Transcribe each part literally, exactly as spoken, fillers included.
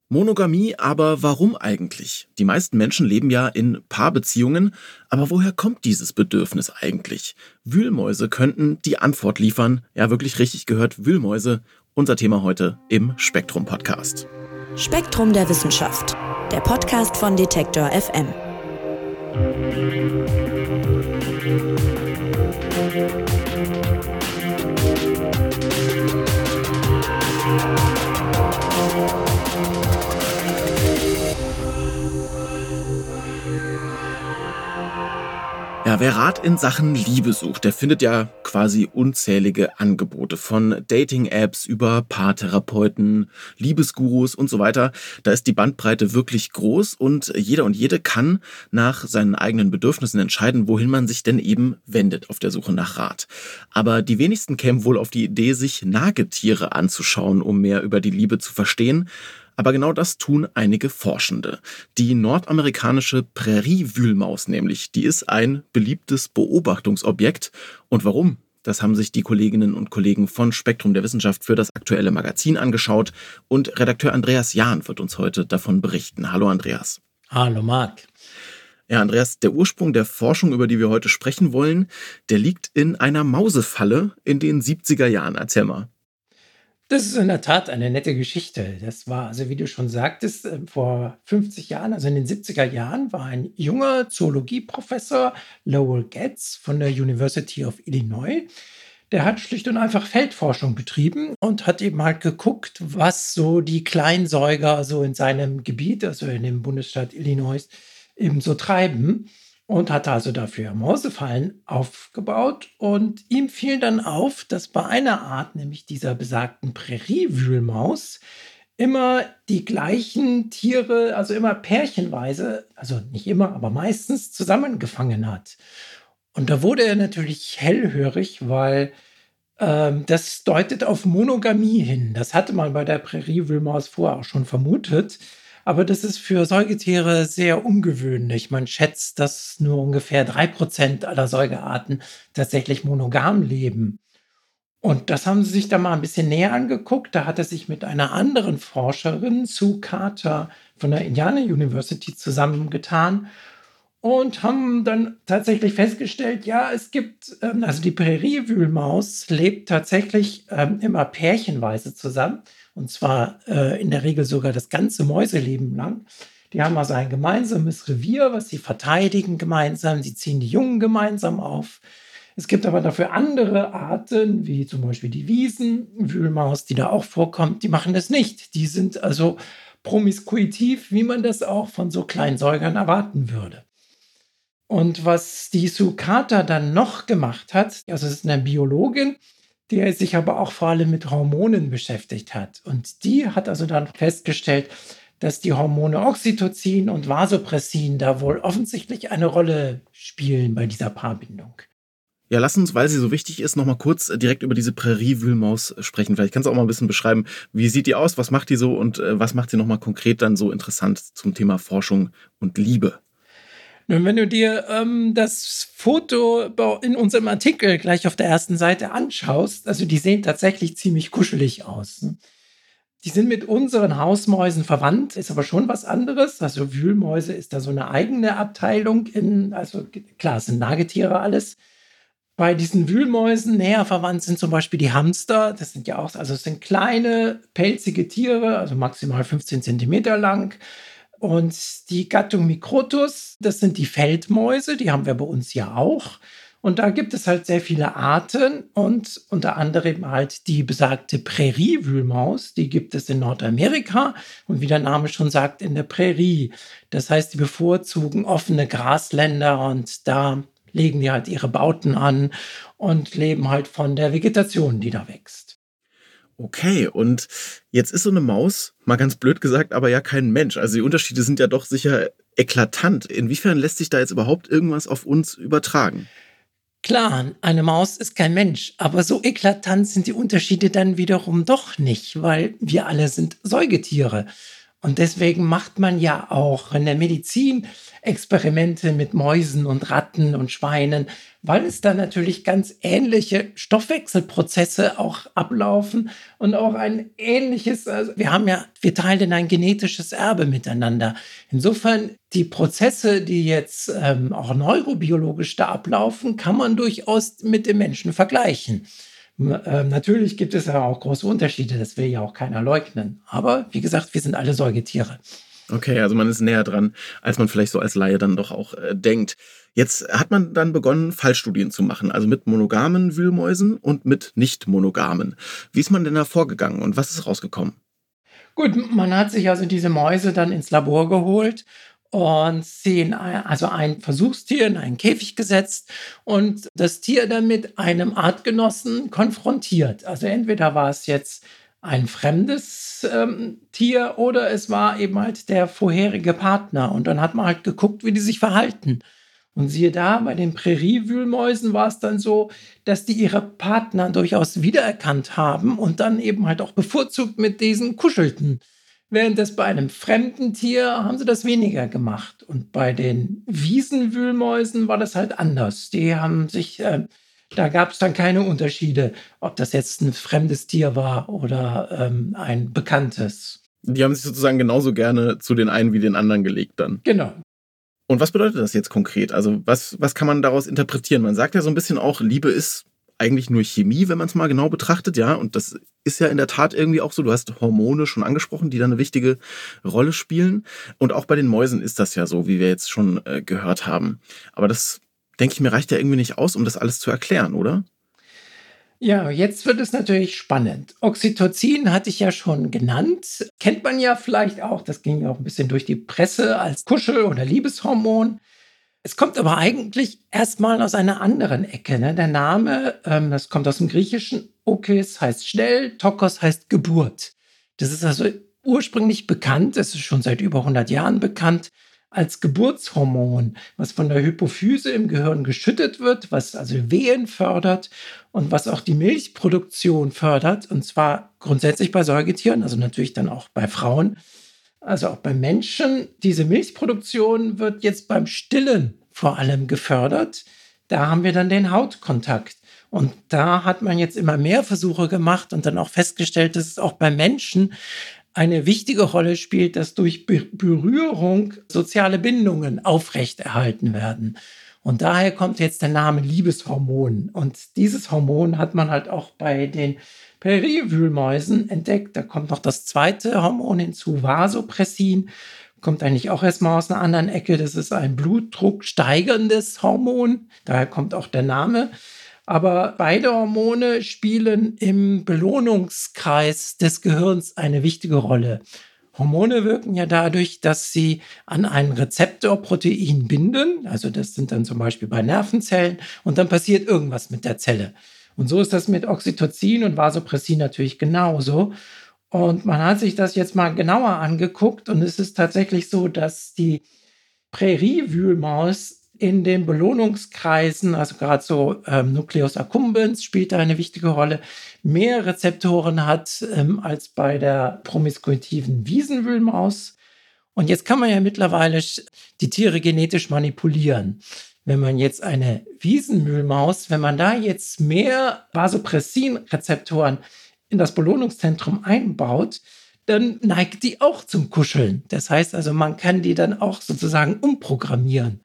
Monogamie, aber warum eigentlich? Die meisten Menschen leben ja in Paarbeziehungen, aber woher kommt dieses Bedürfnis eigentlich? Wühlmäuse könnten die Antwort liefern. Ja, wirklich richtig gehört, Wühlmäuse. Unser Thema heute im Spektrum-Podcast. Spektrum der Wissenschaft, der Podcast von Detektor F M. Ja, wer Rat in Sachen Liebe sucht, der findet ja quasi unzählige Angebote von Dating-Apps über Paartherapeuten, Liebesgurus und so weiter. Da ist die Bandbreite wirklich groß und jeder und jede kann nach seinen eigenen Bedürfnissen entscheiden, wohin man sich denn eben wendet auf der Suche nach Rat. Aber die wenigsten kämen wohl auf die Idee, sich Nagetiere anzuschauen, um mehr über die Liebe zu verstehen. Aber genau das tun einige Forschende. Die nordamerikanische Präriewühlmaus nämlich, die ist ein beliebtes Beobachtungsobjekt. Und warum? Das haben sich die Kolleginnen und Kollegen von Spektrum der Wissenschaft für das aktuelle Magazin angeschaut. Und Redakteur Andreas Jahn wird uns heute davon berichten. Hallo Andreas. Hallo Marc. Ja, Andreas, der Ursprung der Forschung, über die wir heute sprechen wollen, der liegt in einer Mausefalle in den siebziger Jahren. Erzähl mal. Das ist in der Tat eine nette Geschichte. Das war, also wie du schon sagtest, äh, vor fünfzig Jahren, also in den siebziger Jahren, war ein junger Zoologieprofessor, Lowell Getz von der University of Illinois. Der hat schlicht und einfach Feldforschung betrieben und hat eben halt geguckt, was so die Kleinsäuger so in seinem Gebiet, also in dem Bundesstaat Illinois, eben so treiben. Und hatte also dafür Mausefallen aufgebaut. Und ihm fiel dann auf, dass bei einer Art, nämlich dieser besagten Präriewühlmaus, immer die gleichen Tiere, also immer pärchenweise, also nicht immer, aber meistens zusammengefangen hat. Und da wurde er natürlich hellhörig, weil ähm, das deutet auf Monogamie hin. Das hatte man bei der Präriewühlmaus vorher auch schon vermutet. Aber das ist für Säugetiere sehr ungewöhnlich. Man schätzt, dass nur ungefähr drei Prozent aller Säugearten tatsächlich monogam leben. Und das haben sie sich dann mal ein bisschen näher angeguckt. Da hat er sich mit einer anderen Forscherin, Sue Carter von der Indiana University, zusammengetan und haben dann tatsächlich festgestellt, ja, es gibt, ähm, also die Präriewühlmaus lebt tatsächlich ähm, immer pärchenweise zusammen. Und zwar äh, in der Regel sogar das ganze Mäuseleben lang. Die haben also ein gemeinsames Revier, was sie verteidigen gemeinsam. Sie ziehen die Jungen gemeinsam auf. Es gibt aber dafür andere Arten, wie zum Beispiel die Wiesenwühlmaus, die da auch vorkommt. Die machen das nicht. Die sind also promiskuitiv, wie man das auch von so kleinen Säugern erwarten würde. Und was die Sue Carter dann noch gemacht hat, also es ist eine Biologin, die sich aber auch vor allem mit Hormonen beschäftigt hat. Und die hat also dann festgestellt, dass die Hormone Oxytocin und Vasopressin da wohl offensichtlich eine Rolle spielen bei dieser Paarbindung. Ja, lass uns, weil sie so wichtig ist, noch mal kurz direkt über diese Präriewühlmaus sprechen. Vielleicht kannst du auch mal ein bisschen beschreiben, wie sieht die aus, was macht die so und äh, was macht sie noch mal konkret dann so interessant zum Thema Forschung und Liebe? Nun, wenn du dir ähm, das Foto in unserem Artikel gleich auf der ersten Seite anschaust, also die sehen tatsächlich ziemlich kuschelig aus. Die sind mit unseren Hausmäusen verwandt, ist aber schon was anderes. Also Wühlmäuse ist da so eine eigene Abteilung. In, also klar, es sind Nagetiere alles. Bei diesen Wühlmäusen näher verwandt sind zum Beispiel die Hamster. Das sind ja auch, also es sind kleine, pelzige Tiere, also maximal fünfzehn Zentimeter lang. Und die Gattung Microtus, das sind die Feldmäuse, die haben wir bei uns ja auch. Und da gibt es halt sehr viele Arten und unter anderem halt die besagte Präriewühlmaus, die gibt es in Nordamerika und wie der Name schon sagt, in der Prärie. Das heißt, die bevorzugen offene Grasländer und da legen die halt ihre Bauten an und leben halt von der Vegetation, die da wächst. Okay, und jetzt ist so eine Maus, mal ganz blöd gesagt, aber ja kein Mensch. Also die Unterschiede sind ja doch sicher eklatant. Inwiefern lässt sich da jetzt überhaupt irgendwas auf uns übertragen? Klar, eine Maus ist kein Mensch, aber so eklatant sind die Unterschiede dann wiederum doch nicht, weil wir alle sind Säugetiere. Und deswegen macht man ja auch in der Medizin Experimente mit Mäusen und Ratten und Schweinen, weil es da natürlich ganz ähnliche Stoffwechselprozesse auch ablaufen und auch ein ähnliches, also wir haben ja, wir teilen ein genetisches Erbe miteinander. Insofern, die Prozesse, die jetzt ähm, auch neurobiologisch da ablaufen, kann man durchaus mit dem Menschen vergleichen. Ähm, natürlich gibt es ja auch große Unterschiede, das will ja auch keiner leugnen. Aber wie gesagt, wir sind alle Säugetiere. Okay, also man ist näher dran, als man vielleicht so als Laie dann doch auch äh, denkt. Jetzt hat man dann begonnen, Fallstudien zu machen, also mit monogamen Wühlmäusen und mit nicht monogamen. Wie ist man denn da vorgegangen und was ist rausgekommen? Gut, man hat sich also diese Mäuse dann ins Labor geholt und sie in ein, also ein Versuchstier in einen Käfig gesetzt und das Tier dann mit einem Artgenossen konfrontiert. Also entweder war es jetzt ein fremdes ähm, Tier oder es war eben halt der vorherige Partner. Und dann hat man halt geguckt, wie die sich verhalten. Und siehe da, bei den Präriewühlmäusen war es dann so, dass die ihre Partner durchaus wiedererkannt haben und dann eben halt auch bevorzugt mit diesen kuschelten. Während das bei einem fremden Tier haben sie das weniger gemacht. Und bei den Wiesenwühlmäusen war das halt anders. Die haben sich, äh, da gab es dann keine Unterschiede, ob das jetzt ein fremdes Tier war oder ähm, ein bekanntes. Die haben sich sozusagen genauso gerne zu den einen wie den anderen gelegt dann. Genau. Und was bedeutet das jetzt konkret? Also was, was kann man daraus interpretieren? Man sagt ja so ein bisschen auch, Liebe ist eigentlich nur Chemie, wenn man es mal genau betrachtet, ja. Und das ist ja in der Tat irgendwie auch so. Du hast Hormone schon angesprochen, die da eine wichtige Rolle spielen. Und auch bei den Mäusen ist das ja so, wie wir jetzt schon äh, gehört haben. Aber das, denke ich mir, reicht ja irgendwie nicht aus, um das alles zu erklären, oder? Ja, jetzt wird es natürlich spannend. Oxytocin hatte ich ja schon genannt. Kennt man ja vielleicht auch, das ging ja auch ein bisschen durch die Presse als Kuschel- oder Liebeshormon. Es kommt aber eigentlich erstmal aus einer anderen Ecke. Ne? Der Name, ähm, das kommt aus dem Griechischen. Okis heißt schnell, Tokos heißt Geburt. Das ist also ursprünglich bekannt, es ist schon seit über hundert Jahren bekannt, als Geburtshormon, was von der Hypophyse im Gehirn geschüttet wird, was also Wehen fördert und was auch die Milchproduktion fördert. Und zwar grundsätzlich bei Säugetieren, also natürlich dann auch bei Frauen. Also auch beim Menschen, diese Milchproduktion wird jetzt beim Stillen vor allem gefördert. Da haben wir dann den Hautkontakt. Und da hat man jetzt immer mehr Versuche gemacht und dann auch festgestellt, dass es auch beim Menschen eine wichtige Rolle spielt, dass durch Be- Berührung soziale Bindungen aufrechterhalten werden. Und daher kommt jetzt der Name Liebeshormon. Und dieses Hormon hat man halt auch bei den Präriewühlmäusen entdeckt. Da kommt noch das zweite Hormon hinzu, Vasopressin. Kommt eigentlich auch erstmal aus einer anderen Ecke. Das ist ein Blutdruck steigerndes Hormon. Daher kommt auch der Name. Aber beide Hormone spielen im Belohnungskreis des Gehirns eine wichtige Rolle. Hormone wirken ja dadurch, dass sie an ein Rezeptorprotein binden. Also das sind dann zum Beispiel bei Nervenzellen. Und dann passiert irgendwas mit der Zelle. Und so ist das mit Oxytocin und Vasopressin natürlich genauso. Und man hat sich das jetzt mal genauer angeguckt. Und es ist tatsächlich so, dass die Präriewühlmaus in den Belohnungskreisen, also gerade so ähm, Nucleus accumbens spielt da eine wichtige Rolle, mehr Rezeptoren hat ähm, als bei der promiskuitiven Wiesenwühlmaus. Und jetzt kann man ja mittlerweile die Tiere genetisch manipulieren. Wenn man jetzt eine Wiesenwühlmaus, wenn man da jetzt mehr Vasopressin-Rezeptoren in das Belohnungszentrum einbaut, dann neigt die auch zum Kuscheln. Das heißt also, man kann die dann auch sozusagen umprogrammieren.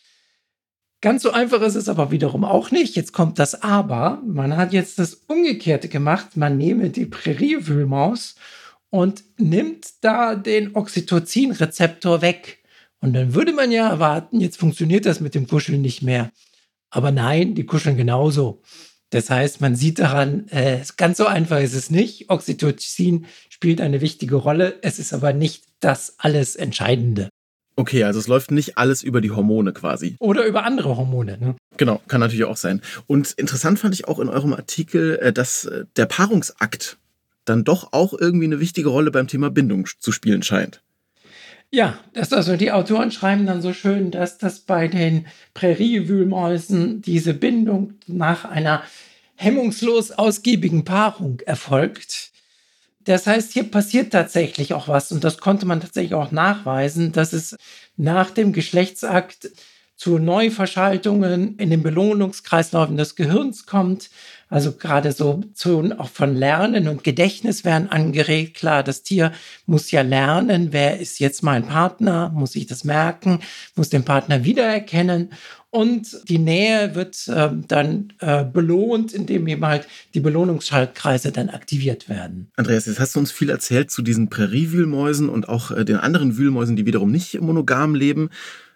Ganz so einfach ist es aber wiederum auch nicht. Jetzt kommt das Aber. Man hat jetzt das Umgekehrte gemacht. Man nehme die Präriewühlmaus und nimmt da den Oxytocin-Rezeptor weg. Und dann würde man ja erwarten, jetzt funktioniert das mit dem Kuscheln nicht mehr. Aber nein, die kuscheln genauso. Das heißt, man sieht daran, äh, ganz so einfach ist es nicht. Oxytocin spielt eine wichtige Rolle. Es ist aber nicht das alles Entscheidende. Okay, also es läuft nicht alles über die Hormone quasi. Oder über andere Hormone. Ne? Genau, kann natürlich auch sein. Und interessant fand ich auch in eurem Artikel, äh, dass äh, der Paarungsakt dann doch auch irgendwie eine wichtige Rolle beim Thema Bindung zu spielen scheint. Ja, das also die Autoren schreiben dann so schön, dass das bei den Präriewühlmäusen diese Bindung nach einer hemmungslos ausgiebigen Paarung erfolgt. Das heißt, hier passiert tatsächlich auch was und das konnte man tatsächlich auch nachweisen, dass es nach dem Geschlechtsakt zu Neuverschaltungen in den Belohnungskreisläufen des Gehirns kommt. Also gerade so Zonen auch von Lernen und Gedächtnis werden angeregt. Klar, das Tier muss ja lernen, wer ist jetzt mein Partner, muss sich das merken, muss den Partner wiedererkennen. Und die Nähe wird äh, dann äh, belohnt, indem eben halt die Belohnungsschaltkreise dann aktiviert werden. Andreas, jetzt hast du uns viel erzählt zu diesen Präriewühlmäusen und auch äh, den anderen Wühlmäusen, die wiederum nicht monogam leben.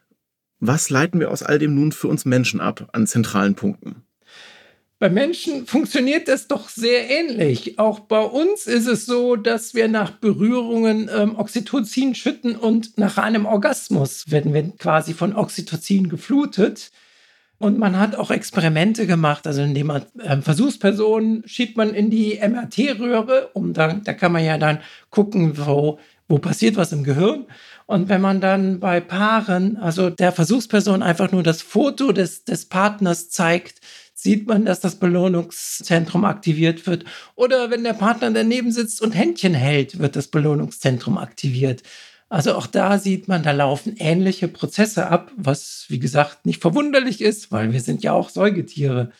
Was leiten wir aus all dem nun für uns Menschen ab an zentralen Punkten? Bei Menschen funktioniert das doch sehr ähnlich. Auch bei uns ist es so, dass wir nach Berührungen ähm, Oxytocin schütten und nach einem Orgasmus werden wir quasi von Oxytocin geflutet. Und man hat auch Experimente gemacht, also indem man ähm, Versuchspersonen schiebt man in die M R T-Röhre, um da, da kann man ja dann gucken, wo, wo passiert was im Gehirn. Und wenn man dann bei Paaren, also der Versuchsperson einfach nur das Foto des, des Partners zeigt, sieht man, dass das Belohnungszentrum aktiviert wird. Oder wenn der Partner daneben sitzt und Händchen hält, wird das Belohnungszentrum aktiviert. Also auch da sieht man, da laufen ähnliche Prozesse ab, was, wie gesagt, nicht verwunderlich ist, weil wir sind ja auch Säugetiere.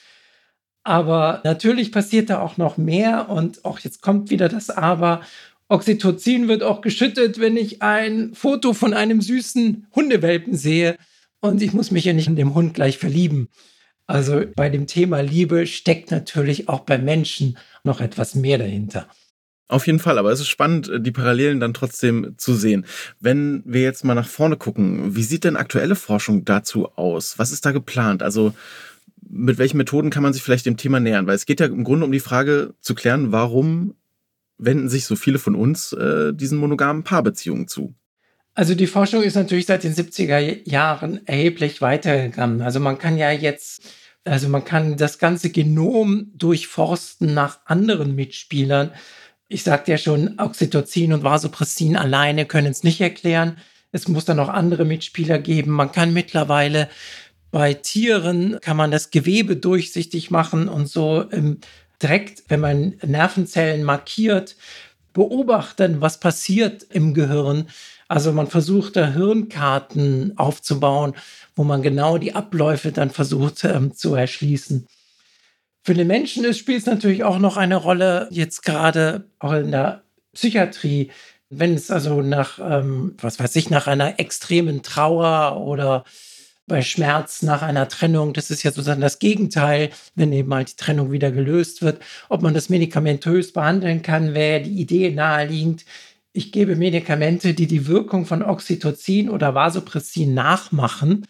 Aber natürlich passiert da auch noch mehr und auch jetzt kommt wieder das Aber. Oxytocin wird auch geschüttet, wenn ich ein Foto von einem süßen Hundewelpen sehe und ich muss mich ja nicht in den Hund gleich verlieben. Also bei dem Thema Liebe steckt natürlich auch bei Menschen noch etwas mehr dahinter. Auf jeden Fall, aber es ist spannend, die Parallelen dann trotzdem zu sehen. Wenn wir jetzt mal nach vorne gucken, wie sieht denn aktuelle Forschung dazu aus? Was ist da geplant? Also mit welchen Methoden kann man sich vielleicht dem Thema nähern? Weil es geht ja im Grunde um die Frage zu klären, warum wenden sich so viele von uns äh, diesen monogamen Paarbeziehungen zu? Also die Forschung ist natürlich seit den siebziger Jahren erheblich weitergegangen. Also man kann ja jetzt, also man kann das ganze Genom durchforsten nach anderen Mitspielern. Ich sagte ja schon, Oxytocin und Vasopressin alleine können es nicht erklären. Es muss dann noch andere Mitspieler geben. Man kann mittlerweile bei Tieren, kann man das Gewebe durchsichtig machen und so ähm, direkt, wenn man Nervenzellen markiert, beobachten, was passiert im Gehirn. Also man versucht da Hirnkarten aufzubauen, wo man genau die Abläufe dann versucht ähm, zu erschließen. Für den Menschen ist, spielt es natürlich auch noch eine Rolle, jetzt gerade auch in der Psychiatrie, wenn es also nach, ähm, was weiß ich, nach einer extremen Trauer oder bei Schmerz nach einer Trennung, das ist ja sozusagen das Gegenteil, wenn eben halt die Trennung wieder gelöst wird, ob man das medikamentös behandeln kann, wäre die Idee naheliegend. Ich gebe Medikamente, die die Wirkung von Oxytocin oder Vasopressin nachmachen.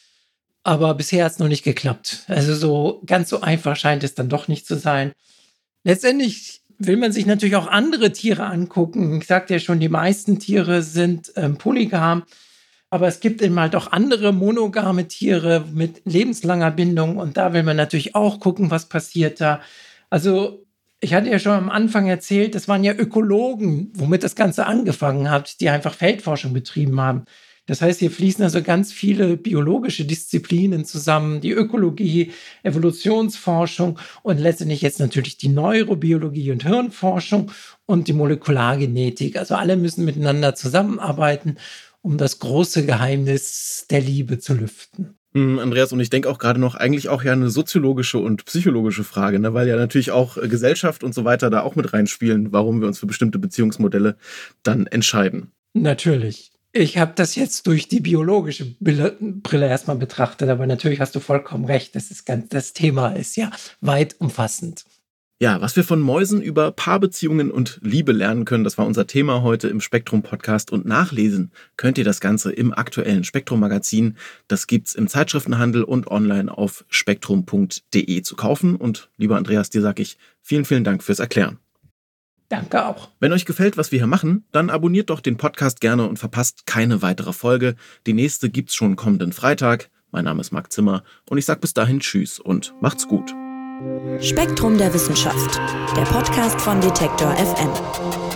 Aber bisher hat es noch nicht geklappt. Also so ganz so einfach scheint es dann doch nicht zu sein. Letztendlich will man sich natürlich auch andere Tiere angucken. Ich sagte ja schon, die meisten Tiere sind ähm, polygam. Aber es gibt eben halt auch andere monogame Tiere mit lebenslanger Bindung. Und da will man natürlich auch gucken, was passiert da. Also ich hatte ja schon am Anfang erzählt, das waren ja Ökologen, womit das Ganze angefangen hat, die einfach Feldforschung betrieben haben. Das heißt, hier fließen also ganz viele biologische Disziplinen zusammen, die Ökologie, Evolutionsforschung und letztendlich jetzt natürlich die Neurobiologie und Hirnforschung und die Molekulargenetik. Also alle müssen miteinander zusammenarbeiten, um das große Geheimnis der Liebe zu lüften. Andreas, und ich denke auch gerade noch eigentlich auch ja eine soziologische und psychologische Frage, ne? Weil ja natürlich auch Gesellschaft und so weiter da auch mit reinspielen, warum wir uns für bestimmte Beziehungsmodelle dann entscheiden. Natürlich. Ich habe das jetzt durch die biologische Brille erstmal betrachtet, aber natürlich hast du vollkommen recht. Das ist ganz, das Thema ist ja weit umfassend. Ja, was wir von Mäusen über Paarbeziehungen und Liebe lernen können, das war unser Thema heute im Spektrum-Podcast. Und nachlesen könnt ihr das Ganze im aktuellen Spektrum-Magazin. Das gibt's im Zeitschriftenhandel und online auf spektrum punkt de zu kaufen. Und lieber Andreas, dir sage ich vielen, vielen Dank fürs Erklären. Danke auch. Wenn euch gefällt, was wir hier machen, dann abonniert doch den Podcast gerne und verpasst keine weitere Folge. Die nächste gibt's schon kommenden Freitag. Mein Name ist Marc Zimmer und ich sage bis dahin Tschüss und macht's gut. Spektrum der Wissenschaft, der Podcast von Detektor F M.